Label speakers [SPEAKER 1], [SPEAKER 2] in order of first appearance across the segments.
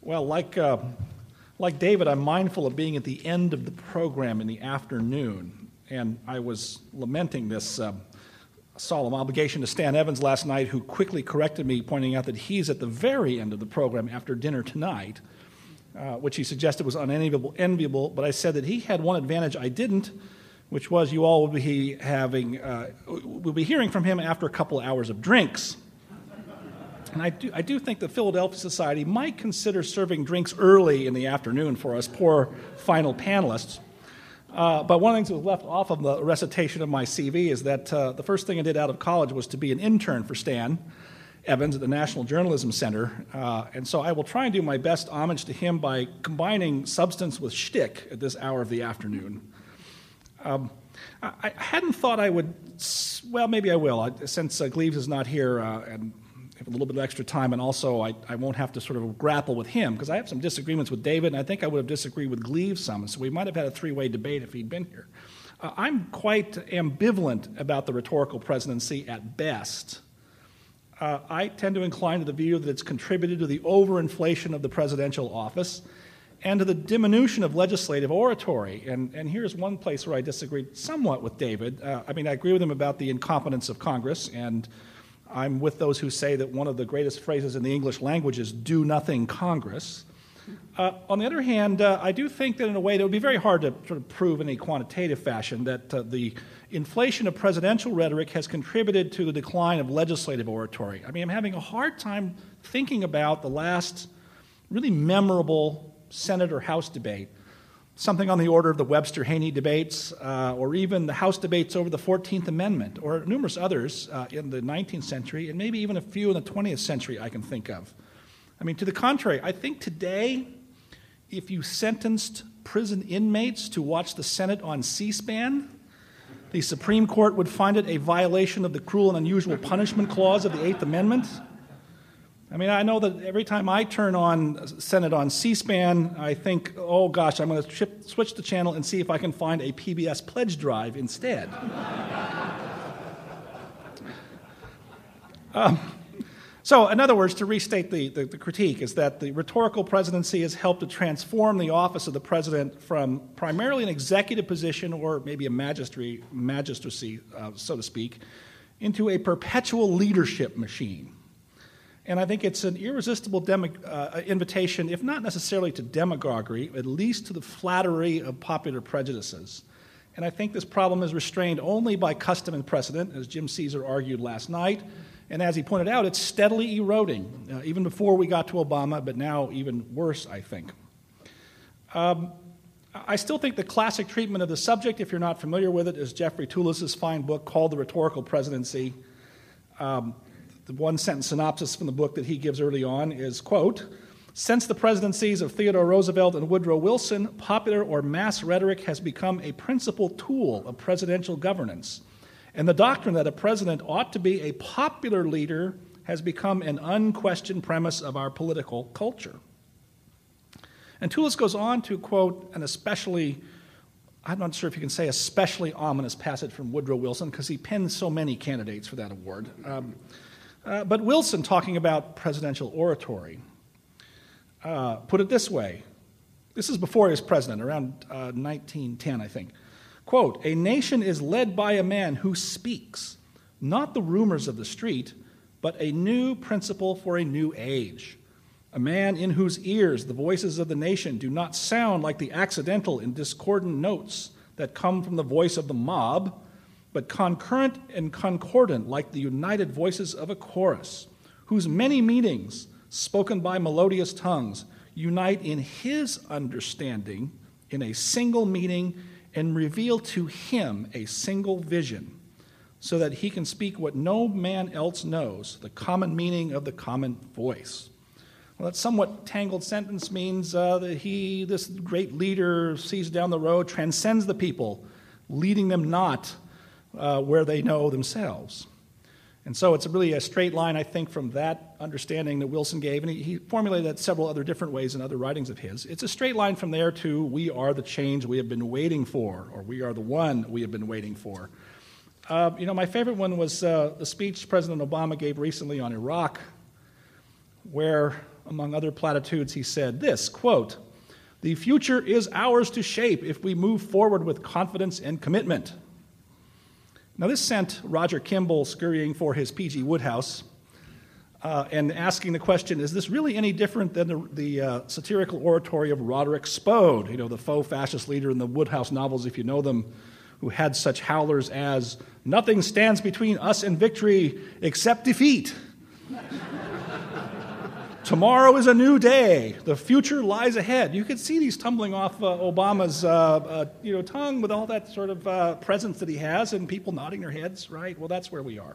[SPEAKER 1] Well, like David, I'm mindful of being at the end of the program in the afternoon, and I was lamenting this solemn obligation to Stan Evans last night, who quickly corrected me, pointing out that he's at the very end of the program after dinner tonight, which he suggested was unenviable, but I said that he had one advantage I didn't, which was you all will be hearing from him after a couple hours of drinks. And I do think the Philadelphia Society might consider serving drinks early in the afternoon for us poor final panelists. But one of the things that was left off of the recitation of my CV is that the first thing I did out of college was to be an intern for Stan Evans at the National Journalism Center. And so I will try and do my best homage to him by combining substance with shtick at this hour of the afternoon. I hadn't thought I would, well, maybe I will, since Gleaves is not here and have a little bit of extra time, and also I won't have to sort of grapple with him, because I have some disagreements with David, and I think I would have disagreed with Gleaves some, so we might have had a three-way debate if he'd been here. I'm quite ambivalent about the rhetorical presidency at best. I tend to incline to the view that it's contributed to the overinflation of the presidential office and to the diminution of legislative oratory. And here's one place where I disagreed somewhat with David. I agree with him about the incompetence of Congress, and I'm with those who say that one of the greatest phrases in the English language is "do nothing Congress." On the other hand, I do think that in a way that would be very hard to sort of prove in a quantitative fashion that the inflation of presidential rhetoric has contributed to the decline of legislative oratory. I'm having a hard time thinking about the last really memorable Senate or House debate, something on the order of the Webster-Haney debates, or even the House debates over the 14th Amendment, or numerous others in the 19th century, and maybe even a few in the 20th century I can think of. To the contrary, I think today, if you sentenced prison inmates to watch the Senate on C-SPAN, the Supreme Court would find it a violation of the cruel and unusual punishment clause of the Eighth Amendment. I know that every time I turn on Senate on C-SPAN, I think, oh gosh, I'm going to switch the channel and see if I can find a PBS pledge drive instead. So, in other words, to restate the critique, is that the rhetorical presidency has helped to transform the office of the president from primarily an executive position, or maybe a magistracy, so to speak, into a perpetual leadership machine. And I think it's an irresistible invitation, if not necessarily to demagoguery, at least to the flattery of popular prejudices. And I think this problem is restrained only by custom and precedent, as Jim Caesar argued last night. And as he pointed out, it's steadily eroding, even before we got to Obama, but now even worse, I think. I still think the classic treatment of the subject, if you're not familiar with it, is Jeffrey Toulis's fine book called The Rhetorical Presidency. The one-sentence synopsis from the book that he gives early on is, quote, "Since the presidencies of Theodore Roosevelt and Woodrow Wilson, popular or mass rhetoric has become a principal tool of presidential governance, and the doctrine that a president ought to be a popular leader has become an unquestioned premise of our political culture." And Toulis goes on to quote an especially, I'm not sure if you can say especially ominous passage from Woodrow Wilson, because he penned so many candidates for that award. But Wilson, talking about presidential oratory, put it this way. This is before he was president, around 1910, I think. Quote, "A nation is led by a man who speaks, not the rumors of the street, but a new principle for a new age. A man in whose ears the voices of the nation do not sound like the accidental and discordant notes that come from the voice of the mob, but concurrent and concordant like the united voices of a chorus, whose many meanings, spoken by melodious tongues, unite in his understanding in a single meaning and reveal to him a single vision, so that he can speak what no man else knows, the common meaning of the common voice." Well, that somewhat tangled sentence means that this great leader, sees down the road, transcends the people, leading them not where they know themselves. And so it's really a straight line, I think, from that understanding that Wilson gave, and he formulated that several other different ways in other writings of his. It's a straight line from there to "we are the change we have been waiting for," or "we are the one we have been waiting for." My favorite one was the speech President Obama gave recently on Iraq, where among other platitudes, he said this, quote, "The future is ours to shape if we move forward with confidence and commitment." Now, this sent Roger Kimball scurrying for his P.G. Wodehouse and asking the question, is this really any different than the satirical oratory of Roderick Spode, the faux fascist leader in the Wodehouse novels, if you know them, who had such howlers as, "Nothing stands between us and victory except defeat. Tomorrow is a new day. The future lies ahead." You could see these tumbling off Obama's tongue with all that sort of presence that he has and people nodding their heads, right? Well, that's where we are.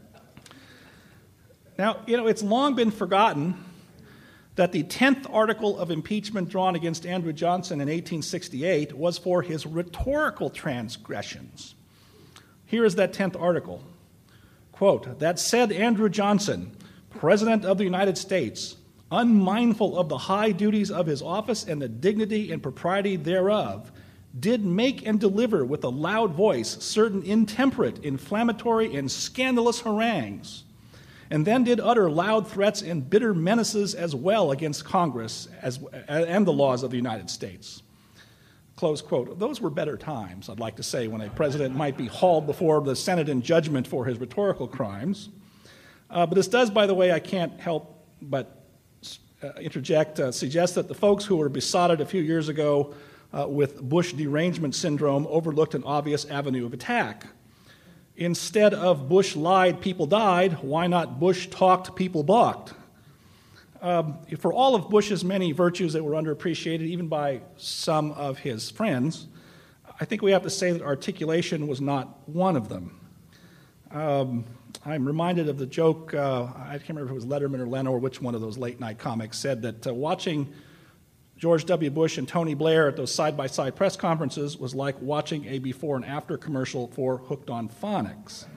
[SPEAKER 1] Now, it's long been forgotten that the 10th article of impeachment drawn against Andrew Johnson in 1868 was for his rhetorical transgressions. Here is that 10th article. Quote, "That said Andrew Johnson, President of the United States, unmindful of the high duties of his office and the dignity and propriety thereof, did make and deliver with a loud voice certain intemperate, inflammatory, and scandalous harangues, and then did utter loud threats and bitter menaces as well against Congress and the laws of the United States." Close quote. Those were better times, I'd like to say, when a president might be hauled before the Senate in judgment for his rhetorical crimes. But this does, by the way, I can't help but suggest that the folks who were besotted a few years ago with Bush derangement syndrome overlooked an obvious avenue of attack. Instead of Bush lied, people died, why not Bush talked, people balked? For all of Bush's many virtues that were underappreciated, even by some of his friends, I think we have to say that articulation was not one of them. I'm reminded of the joke, I can't remember if it was Letterman or Leno or which one of those late-night comics said that watching George W. Bush and Tony Blair at those side-by-side press conferences was like watching a before and after commercial for Hooked on Phonics.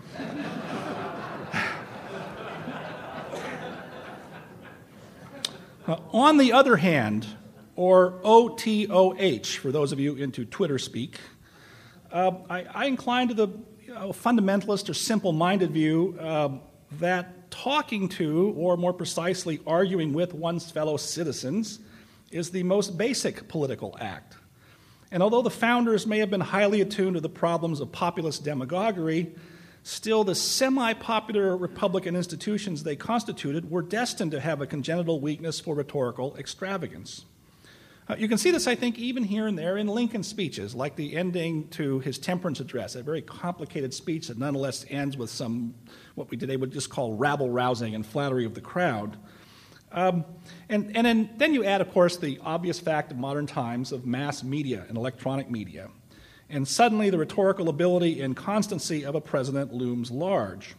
[SPEAKER 1] On the other hand, or OTOH, for those of you into Twitter speak, I incline to the fundamentalist or simple-minded view that talking to, or more precisely arguing with one's fellow citizens, is the most basic political act. And although the founders may have been highly attuned to the problems of populist demagoguery, still the semi-popular Republican institutions they constituted were destined to have a congenital weakness for rhetorical extravagance. You can see this, I think, even here and there in Lincoln's speeches, like the ending to his temperance address, a very complicated speech that nonetheless ends with some, what we today would just call rabble-rousing and flattery of the crowd. And then you add, of course, the obvious fact of modern times of mass media and electronic media. And suddenly the rhetorical ability and constancy of a president looms large.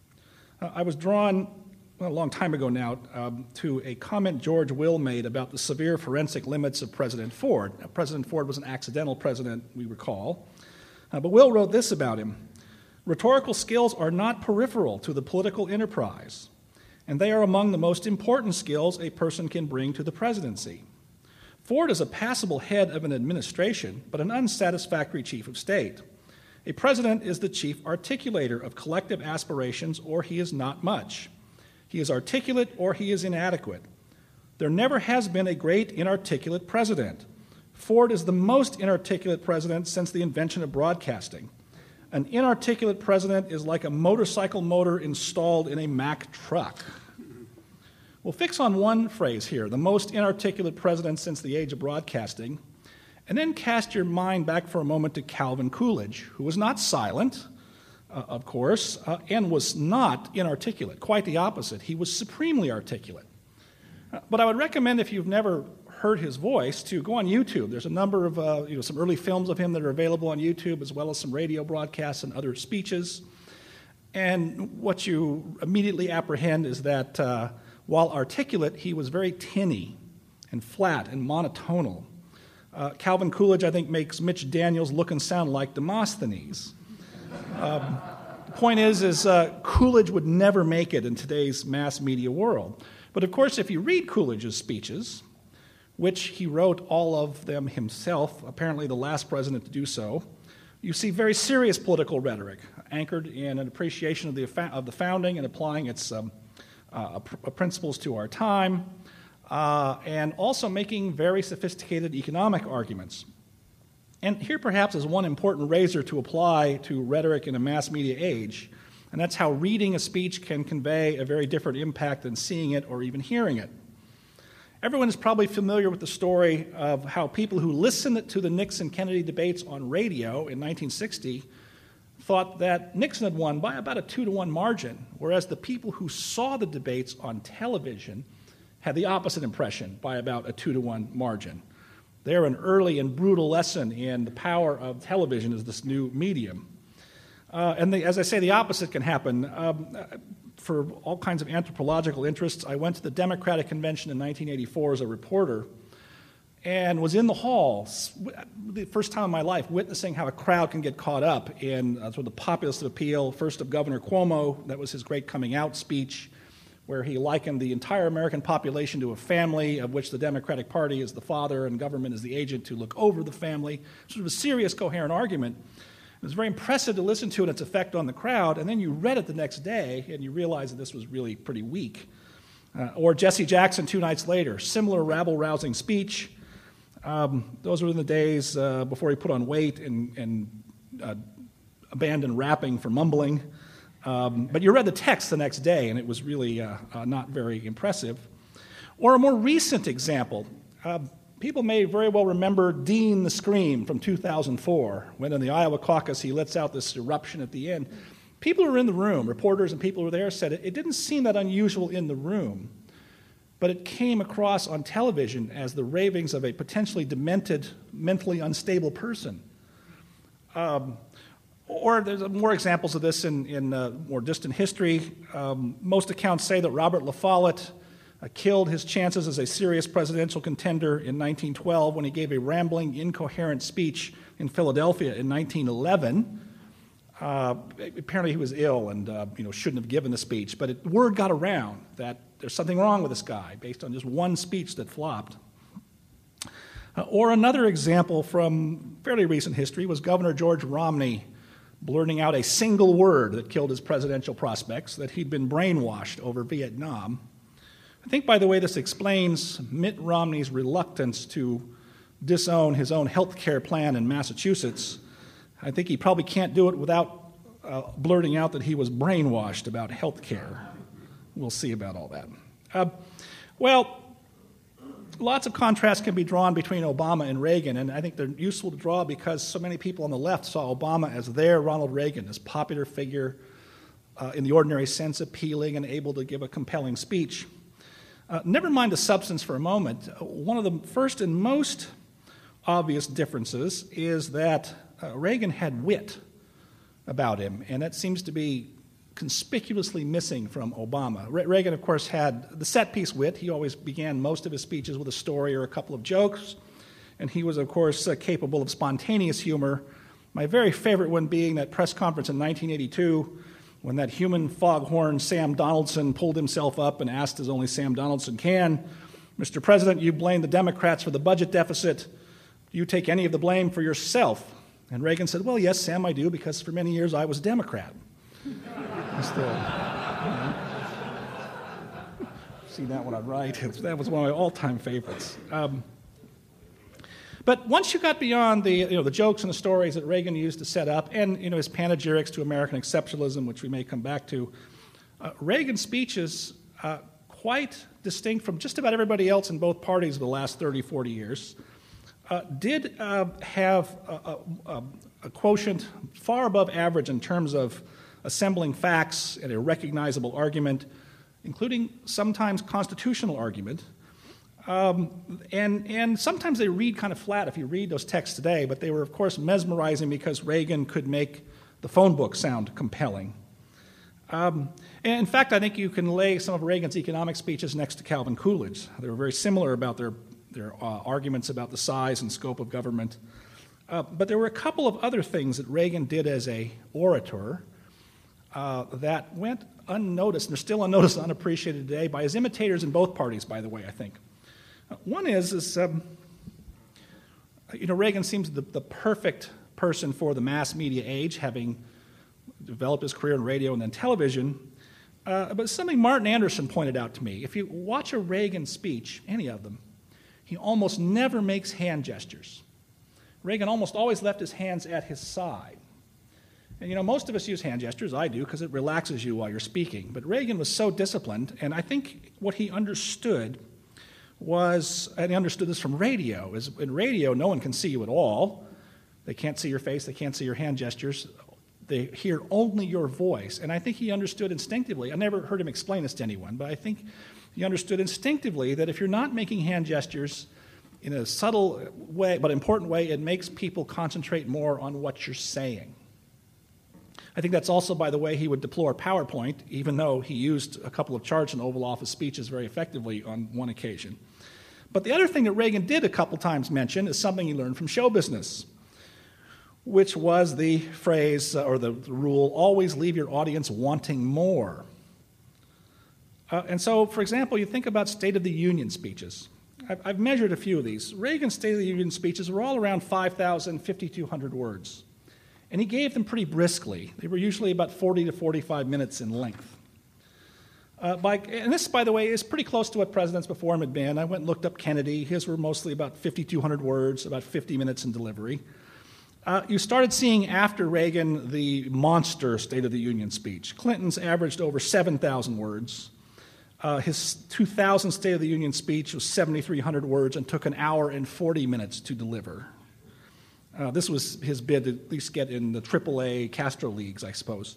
[SPEAKER 1] I was drawn, a long time ago now, to a comment George Will made about the severe forensic limits of President Ford. Now, President Ford was an accidental president, we recall. But Will wrote this about him: "Rhetorical skills are not peripheral to the political enterprise, and they are among the most important skills a person can bring to the presidency. Ford is a passable head of an administration, but an unsatisfactory chief of state. A president is the chief articulator of collective aspirations, or he is not much. He is articulate, or he is inadequate. There never has been a great inarticulate president. Ford is the most inarticulate president since the invention of broadcasting. An inarticulate president is like a motorcycle motor installed in a Mack truck." We'll fix on one phrase here, the most inarticulate president since the age of broadcasting, and then cast your mind back for a moment to Calvin Coolidge, who was not silent, of course, and was not inarticulate. Quite the opposite. He was supremely articulate. But I would recommend, if you've never heard his voice, to go on YouTube. There's a number of some early films of him that are available on YouTube, as well as some radio broadcasts and other speeches. And what you immediately apprehend is that while articulate, he was very tinny and flat and monotonal. Calvin Coolidge, I think, makes Mitch Daniels look and sound like Demosthenes. The point is Coolidge would never make it in today's mass media world. But of course, if you read Coolidge's speeches, which he wrote all of them himself, apparently the last president to do so, you see very serious political rhetoric anchored in an appreciation of the founding and applying its principles to our time. and also making very sophisticated economic arguments. And here perhaps is one important razor to apply to rhetoric in a mass media age, and that's how reading a speech can convey a very different impact than seeing it or even hearing it. Everyone is probably familiar with the story of how people who listened to the Nixon-Kennedy debates on radio in 1960 thought that Nixon had won by about a 2-to-1 margin, whereas the people who saw the debates on television had the opposite impression by about a 2-to-1 margin. They're an early and brutal lesson in the power of television as this new medium. As I say, the opposite can happen. For all kinds of anthropological interests, I went to the Democratic Convention in 1984 as a reporter and was in the halls, the first time in my life, witnessing how a crowd can get caught up in sort of the populist appeal, first of Governor Cuomo. That was his great coming out speech, where he likened the entire American population to a family of which the Democratic Party is the father and government is the agent to look over the family. Sort of a serious, coherent argument. It was very impressive to listen to and its effect on the crowd, and then you read it the next day and you realize that this was really pretty weak. Or Jesse Jackson 2 nights later, similar rabble-rousing speech. Those were in the days before he put on weight and abandoned rapping for mumbling. But you read the text the next day and it was really not very impressive. Or a more recent example, people may very well remember Dean the Scream from 2004, when in the Iowa caucus he lets out this eruption at the end. People who were in the room, reporters and people who were there, said it didn't seem that unusual in the room, but it came across on television as the ravings of a potentially demented, mentally unstable person. Or there's more examples of this in more distant history. Most accounts say that Robert La Follette killed his chances as a serious presidential contender in 1912 when he gave a rambling, incoherent speech in Philadelphia in 1911. Apparently he was ill and shouldn't have given the speech, but word got around that there's something wrong with this guy based on just one speech that flopped. Or another example from fairly recent history was Governor George Romney blurting out a single word that killed his presidential prospects, that he'd been brainwashed over Vietnam. I think, by the way, this explains Mitt Romney's reluctance to disown his own health care plan in Massachusetts. I think he probably can't do it without blurting out that he was brainwashed about health care. We'll see about all that. Lots of contrasts can be drawn between Obama and Reagan, and I think they're useful to draw because so many people on the left saw Obama as their Ronald Reagan, this popular figure in the ordinary sense, appealing and able to give a compelling speech. Never mind the substance for a moment. One of the first and most obvious differences is that Reagan had wit about him, and that seems to be conspicuously missing from Obama. Reagan, of course, had the set-piece wit. He always began most of his speeches with a story or a couple of jokes, and he was, of course, capable of spontaneous humor. My very favorite one being that press conference in 1982 when that human foghorn Sam Donaldson pulled himself up and asked, as only Sam Donaldson can, "Mr. President, you blame the Democrats for the budget deficit. Do you take any of the blame for yourself?" And Reagan said, "Well, yes, Sam, I do, because for many years I was a Democrat." See that one on right? That was one of my all-time favorites. But once you got beyond the jokes and the stories that Reagan used to set up, and his panegyrics to American exceptionalism, which we may come back to, Reagan's speeches, quite distinct from just about everybody else in both parties of the last 30, 40 years, did have a quotient far above average in terms of assembling facts and a recognizable argument, including sometimes constitutional argument. And sometimes they read kind of flat if you read those texts today, but they were, of course, mesmerizing because Reagan could make the phone book sound compelling. And in fact, I think you can lay some of Reagan's economic speeches next to Calvin Coolidge. They were very similar about their arguments about the size and scope of government. But there were a couple of other things that Reagan did as an orator that went unnoticed, and are still unnoticed and unappreciated today by his imitators in both parties, by the way, I think. One is Reagan seems the perfect person for the mass media age, having developed his career in radio and then television, But something Martin Anderson pointed out to me. If you watch a Reagan speech, any of them, he almost never makes hand gestures. Reagan almost always left his hands at his side. And most of us use hand gestures, I do, because it relaxes you while you're speaking. But Reagan was so disciplined, and I think what he understood was, and he understood this from radio, is in radio no one can see you at all. They can't see your face, they can't see your hand gestures. They hear only your voice. And I think he understood instinctively. I never heard him explain this to anyone, but I think he understood instinctively that if you're not making hand gestures in a subtle way, but important way, it makes people concentrate more on what you're saying. I think that's also, by the way, he would deplore PowerPoint, even though he used a couple of charts in Oval Office speeches very effectively on one occasion. But the other thing that Reagan did a couple times mention is something he learned from show business, which was the phrase or the rule, always leave your audience wanting more. And so, for example, you think about State of the Union speeches. I've measured a few of these. Reagan's State of the Union speeches were all around 5,000, 5,200 words. And he gave them pretty briskly. They were usually about 40 to 45 minutes in length. And this, by the way, is pretty close to what presidents before him had been. I went and looked up Kennedy. His were mostly about 5,200 words, about 50 minutes in delivery. You started seeing after Reagan the monster State of the Union speech. Clinton's averaged over 7,000 words. His 2000 State of the Union speech was 7,300 words and took an hour and 40 minutes to deliver. This was his bid to at least get in the AAA Castro leagues, I suppose.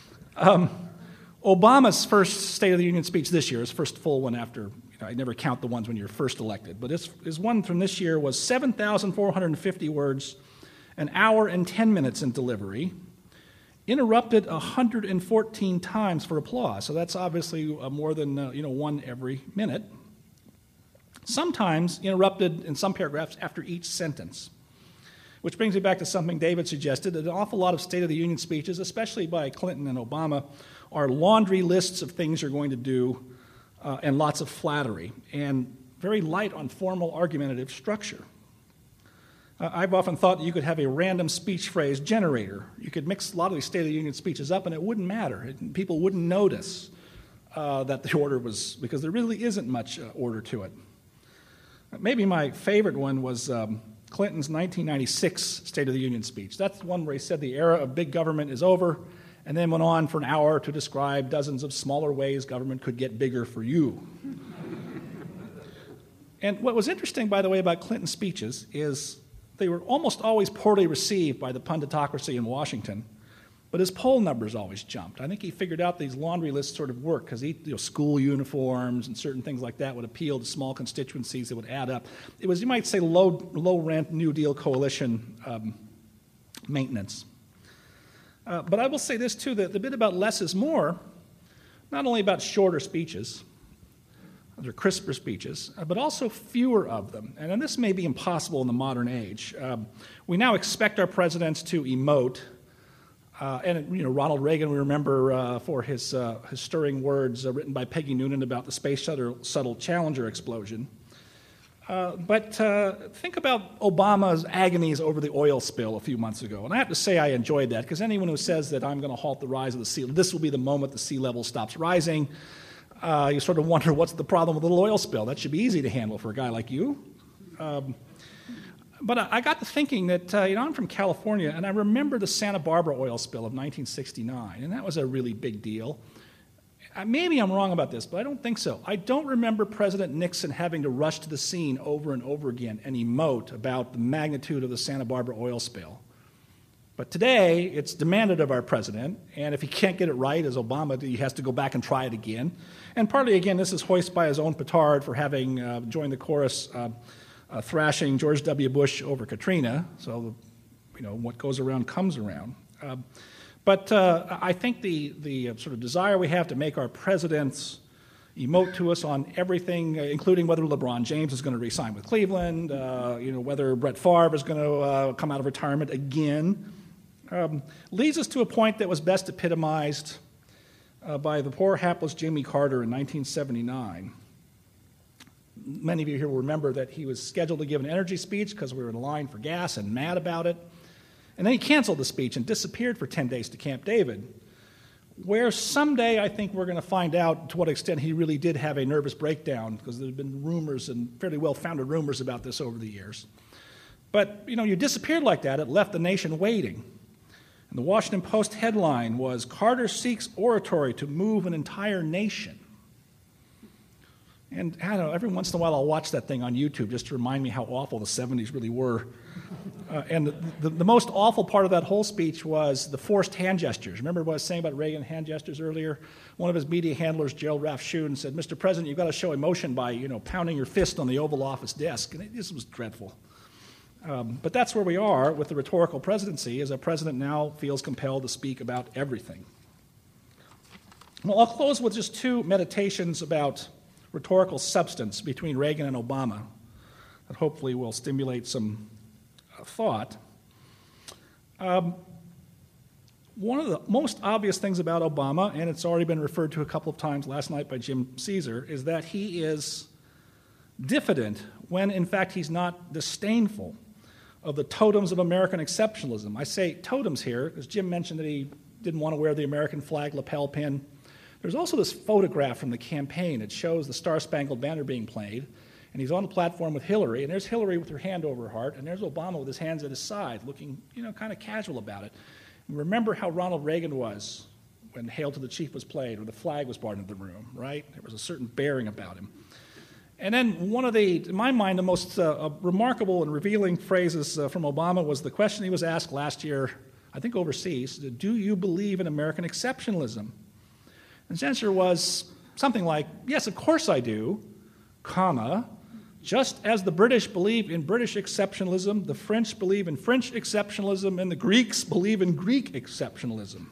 [SPEAKER 1] Obama's first State of the Union speech this year, his first full one after, I never count the ones when you're first elected, but his one from this year was 7,450 words, an hour and 10 minutes in delivery, interrupted 114 times for applause. So that's obviously more than one every minute. Sometimes interrupted in some paragraphs after each sentence. Which brings me back to something David suggested. An awful lot of State of the Union speeches, especially by Clinton and Obama, are laundry lists of things you're going to do and lots of flattery, and very light on formal argumentative structure. I've often thought that you could have a random speech phrase generator. You could mix a lot of these State of the Union speeches up and it wouldn't matter. People wouldn't notice that the order was, because there really isn't much order to it. Maybe my favorite one was Clinton's 1996 State of the Union speech. That's the one where he said the era of big government is over, and then went on for an hour to describe dozens of smaller ways government could get bigger for you. And what was interesting, by the way, about Clinton's speeches is they were almost always poorly received by the punditocracy in Washington, but his poll numbers always jumped. I think he figured out these laundry lists sort of work because school uniforms and certain things like that would appeal to small constituencies that would add up. It was, you might say, low-rent New Deal coalition maintenance. But I will say this, too, that the bit about less is more, not only about shorter speeches, they're crisper speeches, but also fewer of them. And this may be impossible in the modern age. We now expect our presidents to emote. Ronald Reagan, we remember for his stirring words written by Peggy Noonan about the Space Shuttle Challenger explosion. But think about Obama's agonies over the oil spill a few months ago. And I have to say I enjoyed that, because anyone who says that I'm going to halt the rise of the sea, this will be the moment the sea level stops rising, you sort of wonder what's the problem with a little oil spill. That should be easy to handle for a guy like you. But I got to thinking that, I'm from California, and I remember the Santa Barbara oil spill of 1969, and that was a really big deal. Maybe I'm wrong about this, but I don't think so. I don't remember President Nixon having to rush to the scene over and over again and emote about the magnitude of the Santa Barbara oil spill. But today, it's demanded of our president, and if he can't get it right, as Obama did, he has to go back and try it again. And partly, again, this is hoisted by his own petard for having joined the chorus thrashing George W. Bush over Katrina. So, what goes around comes around. But I think the sort of desire we have to make our presidents emote to us on everything, including whether LeBron James is going to re-sign with Cleveland, whether Brett Favre is going to come out of retirement again, leads us to a point that was best epitomized by the poor, hapless Jimmy Carter in 1979. Many of you here will remember that he was scheduled to give an energy speech because we were in line for gas and mad about it. And then he canceled the speech and disappeared for 10 days to Camp David, where someday I think we're going to find out to what extent he really did have a nervous breakdown, because there have been rumors and fairly well-founded rumors about this over the years. But, you disappeared like that. It left the nation waiting. And the Washington Post headline was, "Carter seeks oratory to move an entire nation." And I don't know, every once in a while I'll watch that thing on YouTube just to remind me how awful the 70s really were. And the most awful part of that whole speech was the forced hand gestures. Remember what I was saying about Reagan hand gestures earlier? One of his media handlers, Gerald Rafshoon, said, "Mr. President, you've got to show emotion by, pounding your fist on the Oval Office desk." And this was dreadful. But that's where we are with the rhetorical presidency, as a president now feels compelled to speak about everything. Well, I'll close with just two meditations about rhetorical substance between Reagan and Obama that hopefully will stimulate some thought. One of the most obvious things about Obama, and it's already been referred to a couple of times last night by Jim Caesar, is that he is diffident when, in fact, he's not disdainful of the totems of American exceptionalism. I say totems here, because Jim mentioned that he didn't want to wear the American flag lapel pin. There's also this photograph from the campaign. It shows the Star-Spangled Banner being played, and he's on the platform with Hillary, and there's Hillary with her hand over her heart, and there's Obama with his hands at his side, looking, kind of casual about it. And remember how Ronald Reagan was when Hail to the Chief was played, or the flag was brought into the room, right? There was a certain bearing about him. And then one of in my mind, the most remarkable and revealing phrases from Obama was the question he was asked last year, I think overseas, "Do you believe in American exceptionalism?" And his answer was something like, "Yes, of course I do, comma, just as the British believe in British exceptionalism, the French believe in French exceptionalism, and the Greeks believe in Greek exceptionalism."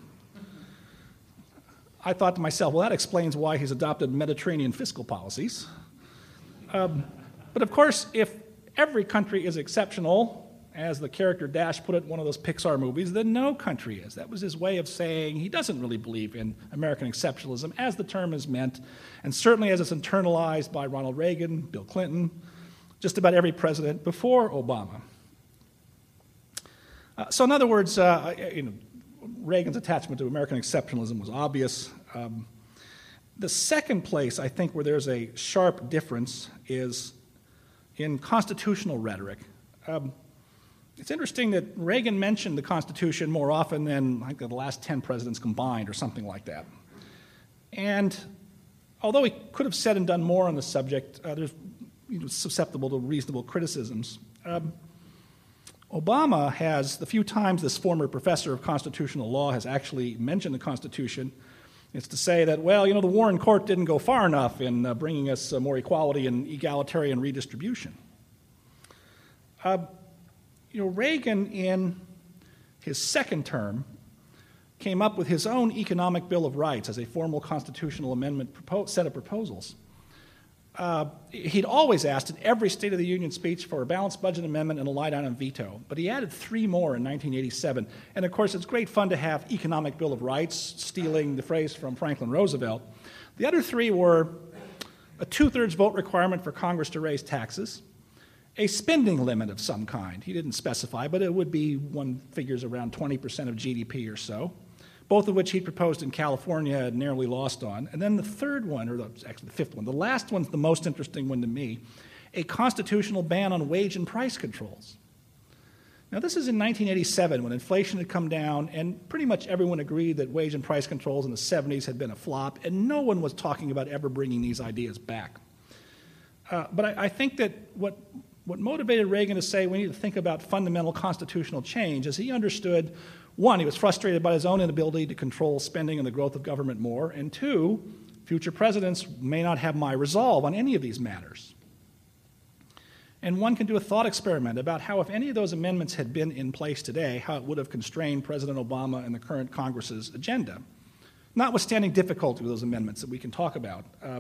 [SPEAKER 1] I thought to myself, well, that explains why he's adopted Mediterranean fiscal policies. But of course, if every country is exceptional, as the character Dash put it in one of those Pixar movies, then no country is. That was his way of saying he doesn't really believe in American exceptionalism as the term is meant, and certainly as it's internalized by Ronald Reagan, Bill Clinton, just about every president before Obama. So in other words, Reagan's attachment to American exceptionalism was obvious. The second place, I think, where there's a sharp difference is in constitutional rhetoric. It's interesting that Reagan mentioned the Constitution more often than, I think, the last 10 presidents combined or something like that. And although he could have said and done more on the subject, there's susceptible to reasonable criticisms. Obama has, the few times this former professor of constitutional law has actually mentioned the Constitution, it's to say that, well, the Warren Court didn't go far enough in bringing us more equality and egalitarian redistribution. Reagan, in his second term, came up with his own Economic Bill of Rights as a formal constitutional amendment set of proposals. He'd always asked in every State of the Union speech for a balanced budget amendment and a lie-down veto, but he added 3 more in 1987. And of course, it's great fun to have Economic Bill of Rights, stealing the phrase from Franklin Roosevelt. The other 3 were a 2/3 vote requirement for Congress to raise taxes, a spending limit of some kind. He didn't specify, but it would be, one figures around 20% of GDP or so, both of which he proposed in California and narrowly lost on. And then the third one, actually the fifth one, the last one's the most interesting one to me, a constitutional ban on wage and price controls. Now, this is in 1987 when inflation had come down, and pretty much everyone agreed that wage and price controls in the 70s had been a flop, and no one was talking about ever bringing these ideas back. But I think that what motivated Reagan to say we need to think about fundamental constitutional change is he understood, one, he was frustrated by his own inability to control spending and the growth of government more, and 2, future presidents may not have my resolve on any of these matters. And one can do a thought experiment about how, if any of those amendments had been in place today, how it would have constrained President Obama and the current Congress's agenda, notwithstanding difficulty with those amendments that we can talk about.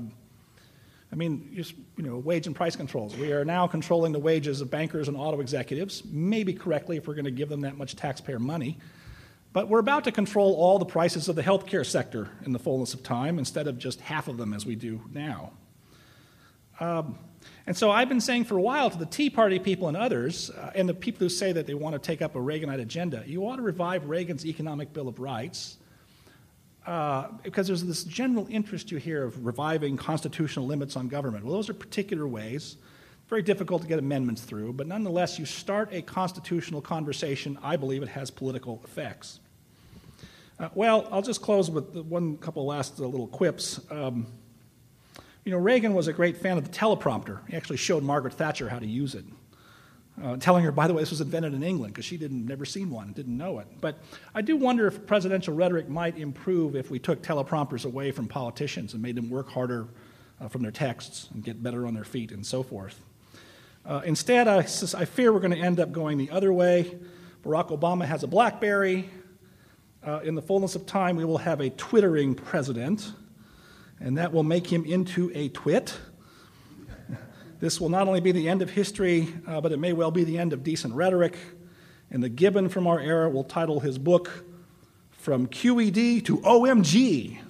[SPEAKER 1] Wage and price controls. We are now controlling the wages of bankers and auto executives, maybe correctly if we're going to give them that much taxpayer money. But we're about to control all the prices of the healthcare sector in the fullness of time instead of just half of them as we do now. And so I've been saying for a while to the Tea Party people and others, and the people who say that they want to take up a Reaganite agenda, you ought to revive Reagan's Economic Bill of Rights, because there's this general interest you hear of reviving constitutional limits on government. Well, those are particular ways. Very difficult to get amendments through, but nonetheless, you start a constitutional conversation. I believe it has political effects. Well, I'll just close with one couple last little quips. Reagan was a great fan of the teleprompter. He actually showed Margaret Thatcher how to use it, telling her, by the way, this was invented in England, because she never seen one, didn't know it. But I do wonder if presidential rhetoric might improve if we took teleprompters away from politicians and made them work harder from their texts and get better on their feet and so forth. Instead, I fear we're going to end up going the other way. Barack Obama has a BlackBerry. In the fullness of time, we will have a twittering president, and that will make him into a twit. This will not only be the end of history, but it may well be the end of decent rhetoric. And the Gibbon from our era will title his book, From QED to OMG.